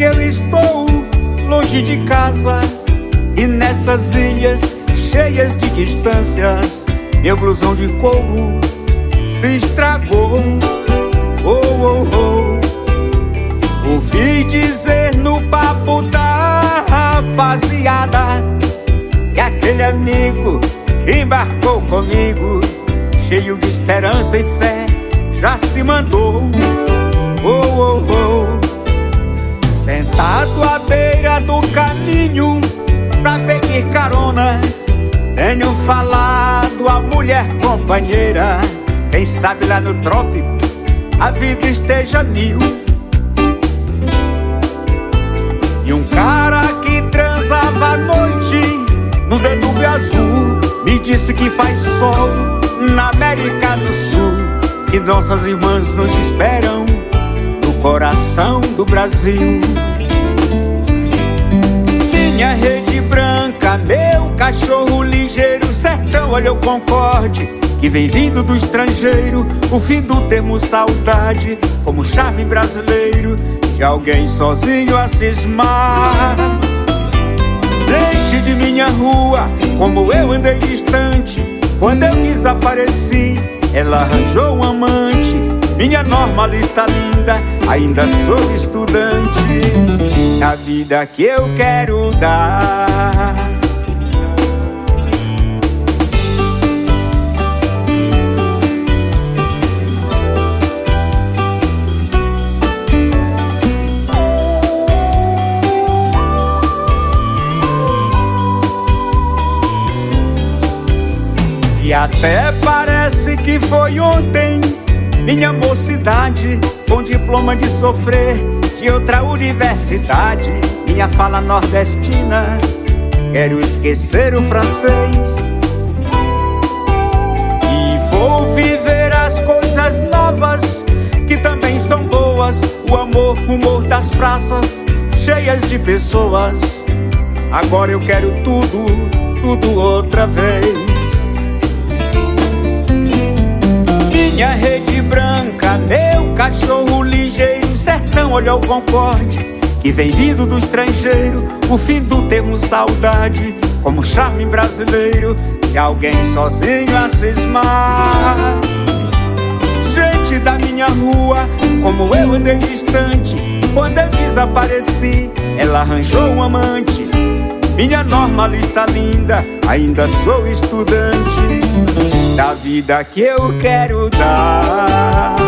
que eu estou longe de casa, e nessas ilhas cheias de distâncias, meu blusão de couro se estragou. Oh, oh, oh. Ouvi dizer no papo da rapaziada que aquele amigo que embarcou comigo, cheio de esperança e fé, já se mandou. Oh, oh, oh. Sentado à beira do caminho pra pedir carona, tenho falado a mulher companheira. Quem sabe lá no trópico a vida esteja mil. E um cara que transava à noite no Danúbio Azul me disse que faz sol na América do Sul, que nossas irmãs nos esperam no coração do Brasil. Minha rede branca, meu cachorro ligeiro, sertão, olha eu concorde, que vem vindo do estrangeiro, o fim do termo saudade, como charme brasileiro de alguém sozinho a cismar. Gente de minha rua, como eu andei distante, quando eu desapareci, ela arranjou um amante. Minha normalista linda, ainda sou estudante, na vida que eu quero dar. E até parece que foi ontem, minha mocidade, com diploma de sofrer de outra universidade. Minha fala nordestina, quero esquecer o francês e vou viver as coisas novas que também são boas. O amor, o humor das praças cheias de pessoas. Agora eu quero tudo, tudo outra vez. Minha rede branca, meu cachorro ligeiro, sertão, olha o concorde, que vem vindo do estrangeiro, o fim do termo saudade, como charme brasileiro de alguém sozinho a cismar. Gente da minha rua, como eu andei distante, quando eu desapareci, ela arranjou um amante. Minha normalista linda, ainda sou estudante, da vida que eu quero dar.